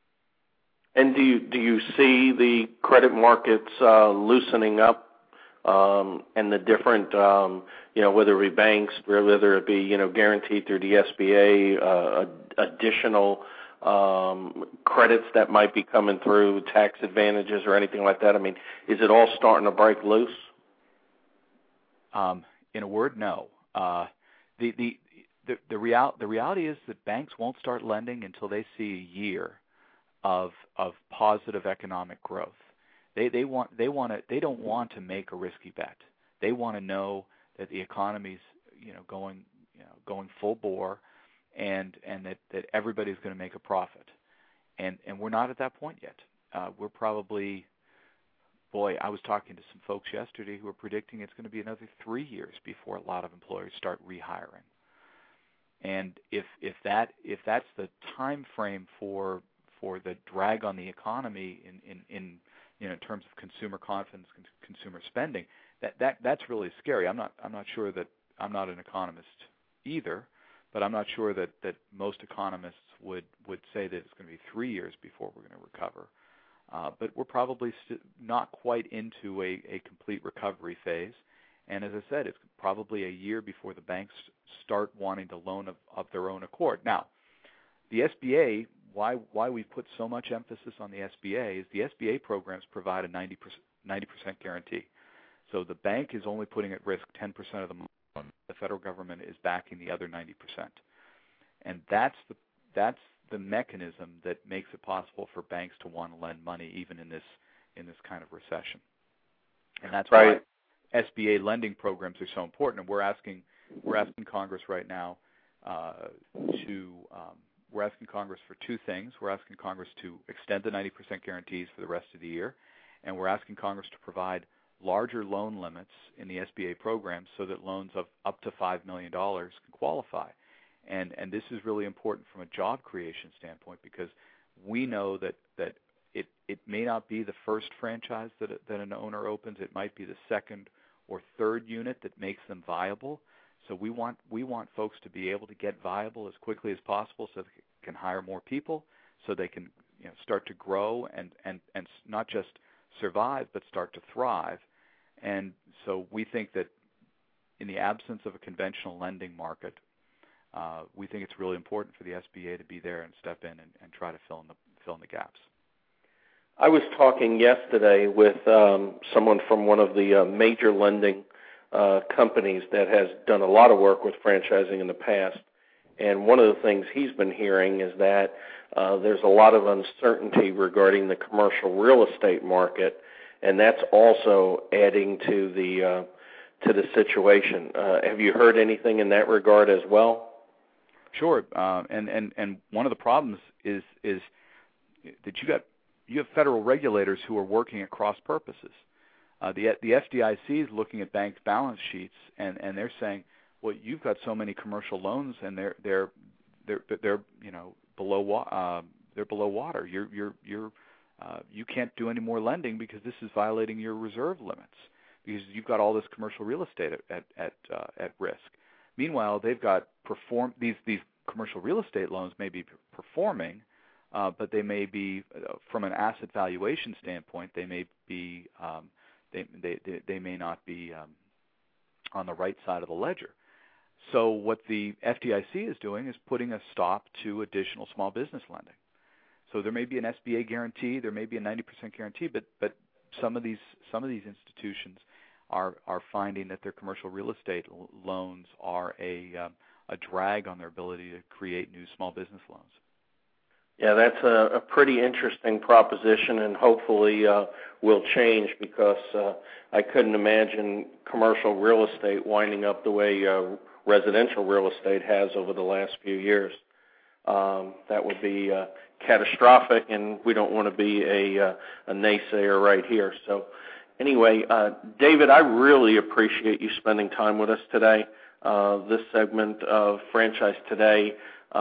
And do you do you see the credit markets uh, loosening up, um, and the different, um, you know, whether it be banks, whether it be, you know, guaranteed through the S B A, uh, additional um, credits that might be coming through, tax advantages or anything like that? I mean, is it all starting to break loose? Um, in a word, no. Uh, the the the the, real, the reality is that banks won't start lending until they see a year of of positive economic growth. They they want they want to they don't want to make a risky bet. They want to know that the economy's you know going you know going full bore, and and that, that everybody's going to make a profit. And and we're not at that point yet. Uh, we're probably boy. I was talking to some folks yesterday who are predicting it's going to be another three years before a lot of employers start rehiring. And if if that if that's the time frame for for the drag on the economy in, in, in you know, in terms of consumer confidence, con- consumer spending, that, that that's really scary. I'm not I'm not sure that I'm not an economist either, but I'm not sure that, that most economists would, would say that it's going to be three years before we're going to recover. Uh, but we're probably st- not quite into a, a complete recovery phase. And as I said, it's probably a year before the banks start wanting to loan of, of their own accord. Now, the S B A, why why we put so much emphasis on the S B A is the S B A programs provide a ninety percent guarantee. So the bank is only putting at risk ten percent of the money. The federal government is backing the other ninety percent. And that's the that's the mechanism that makes it possible for banks to want to lend money even in this in this kind of recession. And that's right. why S B A lending programs are so important. And we're asking we're asking Congress right now uh, to um, we're asking Congress for two things. We're asking Congress to extend the ninety percent guarantees for the rest of the year, and we're asking Congress to provide larger loan limits in the S B A program so that loans of up to five million dollars can qualify. And and this is really important from a job creation standpoint because we know that, that it, it may not be the first franchise that, that an owner opens. It might be the second or third unit that makes them viable. So we want we want folks to be able to get viable as quickly as possible so they can hire more people, so they can you know, start to grow and, and, and not just survive but start to thrive. And so we think that in the absence of a conventional lending market, uh, we think it's really important for the S B A to be there and step in and, and try to fill in the fill in the gaps. I was talking yesterday with um, someone from one of the uh, major lending uh, companies that has done a lot of work with franchising in the past, and one of the things he's been hearing is that uh, there's a lot of uncertainty regarding the commercial real estate market, and that's also adding to the uh, to the situation. Uh, have you heard anything in that regard as well? Sure, uh, and and and one of the problems is is that you got you have federal regulators who are working at cross purposes. Uh, the the F D I C is looking at banks' balance sheets, and, and they're saying, well, you've got so many commercial loans, and they're they're they're they're you know below uh, they're below water. You're you're you're uh, you can't do any more lending because this is violating your reserve limits because you've got all this commercial real estate at at at, uh, at risk. Meanwhile, they've got perform these these commercial real estate loans may be performing, uh, but they may be uh, from an asset valuation standpoint, they may be um, they, they they they may not be um, on the right side of the ledger. So what the F D I C is doing is putting a stop to additional small business lending. So there may be an S B A guarantee, there may be a ninety percent guarantee, but but some of these some of these institutions are are finding that their commercial real estate l- loans are a um, a drag on their ability to create new small business loans. Yeah, that's a, a pretty interesting proposition, and hopefully uh, will change because uh, I couldn't imagine commercial real estate winding up the way uh, residential real estate has over the last few years. Um, that would be uh, catastrophic, and we don't want to be a, uh, a naysayer right here. So anyway, uh, David, I really appreciate you spending time with us today. Uh, this segment of Franchise Today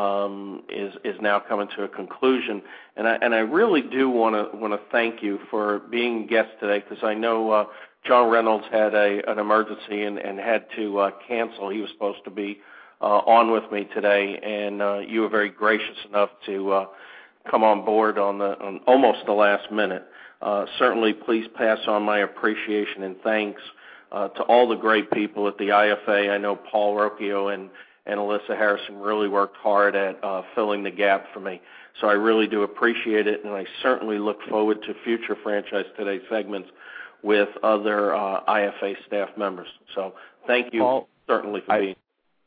um, is is now coming to a conclusion, and I and I really do want to want to thank you for being a guest today because I know uh, John Reynolds had a an emergency and, and had to uh, cancel. He was supposed to be uh, on with me today, and uh, you were very gracious enough to uh, come on board on the on almost the last minute. Uh, certainly, please pass on my appreciation and thanks uh, to all the great people at the I F A. I know Paul Rocchio and, and Alyssa Harrison really worked hard at uh, filling the gap for me. So I really do appreciate it, and I certainly look forward to future Franchise Today segments with other uh, I F A staff members. So thank you Paul, certainly for I, being.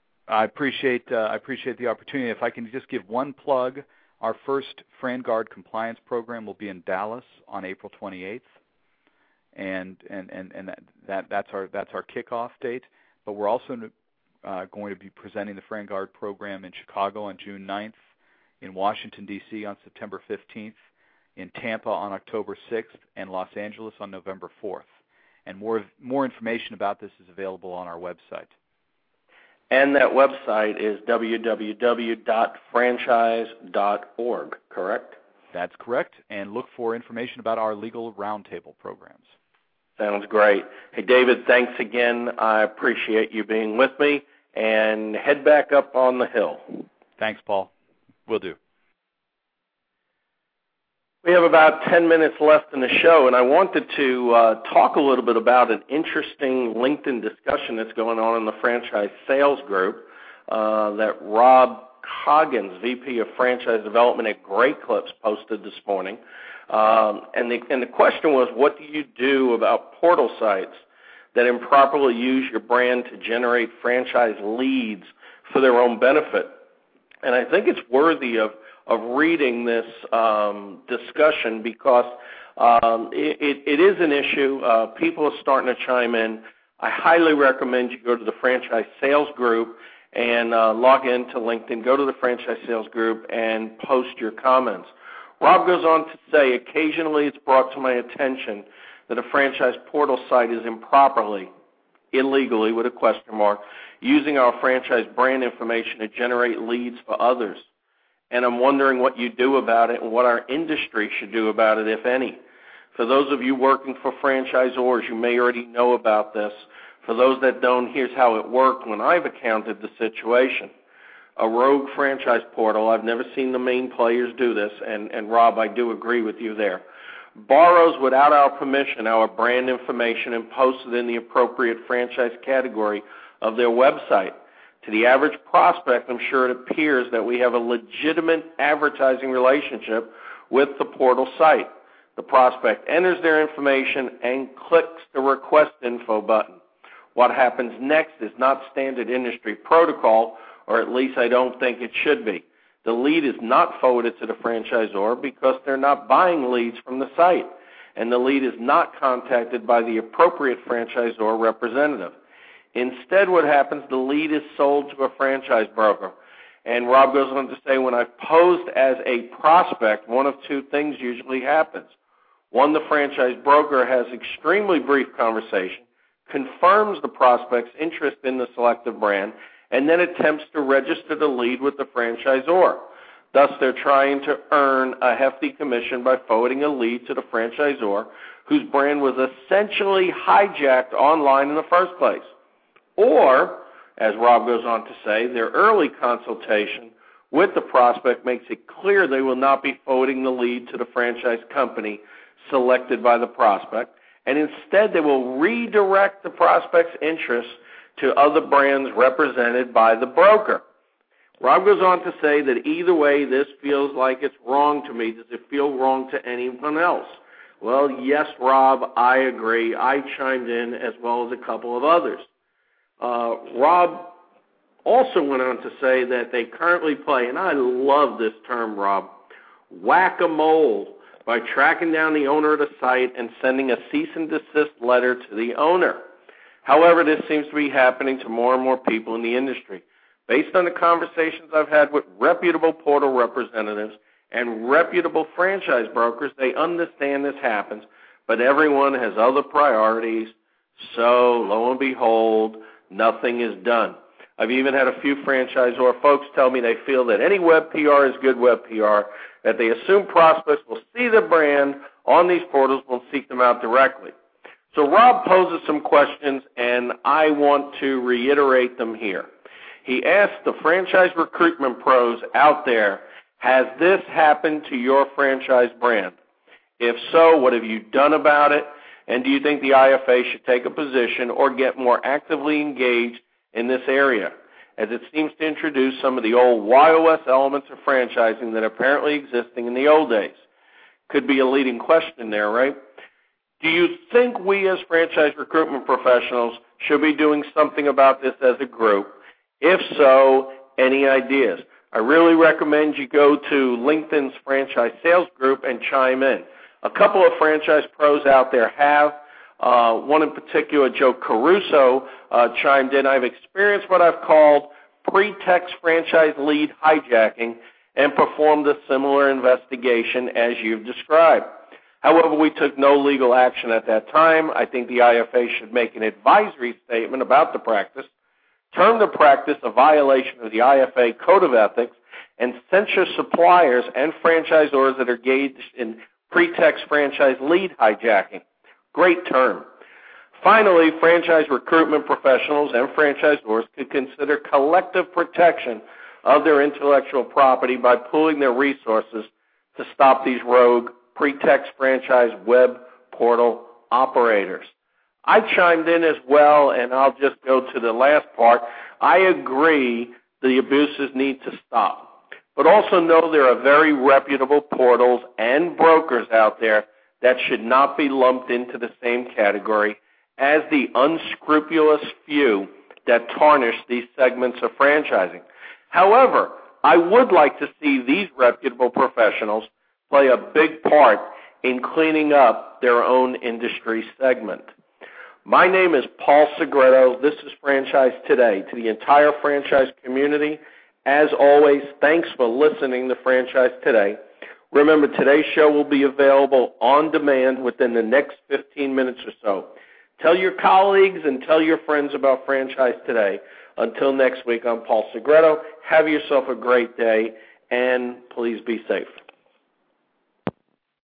I appreciate uh, I appreciate the opportunity. If I can just give one plug. Our first FranGuard compliance program will be in Dallas on April twenty-eighth, and and and, and that, that that's our that's our kickoff date. But we're also uh, going to be presenting the FranGuard program in Chicago on June ninth, in Washington D C on September fifteenth, in Tampa on October sixth, and Los Angeles on November fourth. And more more information about this is available on our website. And that website is w w w dot franchise dot org, correct? That's correct, and look for information about our legal roundtable programs. Sounds great. Hey, David, thanks again. I appreciate you being with me, and head back up on the hill. Thanks, Paul. Will do. We have about ten minutes left in the show, and I wanted to uh, talk a little bit about an interesting LinkedIn discussion that's going on in the franchise sales group uh, that Rob Coggins, V P of Franchise Development at Great Clips, posted this morning. Um, and, the, and the question was, what do you do about portal sites that improperly use your brand to generate franchise leads for their own benefit? And I think it's worthy of, of reading this um, discussion because um, it, it, it is an issue. Uh, people are starting to chime in. I highly recommend you go to the Franchise Sales Group and uh, log into LinkedIn, go to the Franchise Sales Group, and post your comments. Rob goes on to say, occasionally it's brought to my attention that a franchise portal site is improperly, illegally with a question mark, using our franchise brand information to generate leads for others. And I'm wondering what you do about it and what our industry should do about it, if any. For those of you working for franchisors, you may already know about this. For those that don't, here's how it worked when I've encountered the situation. A rogue franchise portal, I've never seen the main players do this, and, and Rob, I do agree with you there, borrows without our permission our brand information and posts it in the appropriate franchise category of their website. To the average prospect, I'm sure it appears that we have a legitimate advertising relationship with the portal site. The prospect enters their information and clicks the request info button. What happens next is not standard industry protocol, or at least I don't think it should be. The lead is not forwarded to the franchisor because they're not buying leads from the site, and the lead is not contacted by the appropriate franchisor representative. Instead, what happens, the lead is sold to a franchise broker. And Rob goes on to say, when I've posed as a prospect, one of two things usually happens. One, the franchise broker has extremely brief conversation, confirms the prospect's interest in the selective brand, and then attempts to register the lead with the franchisor. Thus, they're trying to earn a hefty commission by forwarding a lead to the franchisor whose brand was essentially hijacked online in the first place. Or, as Rob goes on to say, their early consultation with the prospect makes it clear they will not be forwarding the lead to the franchise company selected by the prospect, and instead they will redirect the prospect's interest to other brands represented by the broker. Rob goes on to say that either way, this feels like it's wrong to me. Does it feel wrong to anyone else? Well, yes, Rob, I agree. I chimed in as well as a couple of others. Uh, Rob also went on to say that they currently play, and I love this term, Rob, whack-a-mole, by tracking down the owner of the site and sending a cease and desist letter to the owner. However, this seems to be happening to more and more people in the industry. Based on the conversations I've had with reputable portal representatives and reputable franchise brokers, they understand this happens, but everyone has other priorities, so lo and behold, nothing is done. I've even had a few franchisor folks tell me they feel that any web P R is good web P R, that they assume prospects will see the brand on these portals and will seek them out directly. So Rob poses some questions, and I want to reiterate them here. He asked the franchise recruitment pros out there, has this happened to your franchise brand? If so, what have you done about it? And do you think the I F A should take a position or get more actively engaged in this area, as it seems to introduce some of the old Y O S elements of franchising that are apparently existing in the old days? Could be a leading question there, right? Do you think we as franchise recruitment professionals should be doing something about this as a group? If so, any ideas? I really recommend you go to LinkedIn's Franchise Sales Group and chime in. A couple of franchise pros out there have. Uh, one in particular, Joe Caruso, uh, chimed in. I've experienced what I've called pretext franchise lead hijacking and performed a similar investigation as you've described. However, we took no legal action at that time. I think the I F A should make an advisory statement about the practice, term the practice a violation of the I F A Code of Ethics, and censure suppliers and franchisors that are engaged in pretext franchise lead hijacking. Great term. Finally, franchise recruitment professionals and franchisors could consider collective protection of their intellectual property by pooling their resources to stop these rogue pretext franchise web portal operators. I chimed in as well, and I'll just go to the last part. I agree the abuses need to stop, but also know there are very reputable portals and brokers out there that should not be lumped into the same category as the unscrupulous few that tarnish these segments of franchising. However, I would like to see these reputable professionals play a big part in cleaning up their own industry segment. My name is Paul Segreto. This is Franchise Today. To the entire franchise community, as always, thanks for listening to Franchise Today. Remember, today's show will be available on demand within the next fifteen minutes or so. Tell your colleagues and tell your friends about Franchise Today. Until next week, I'm Paul Segreto. Have yourself a great day, and please be safe.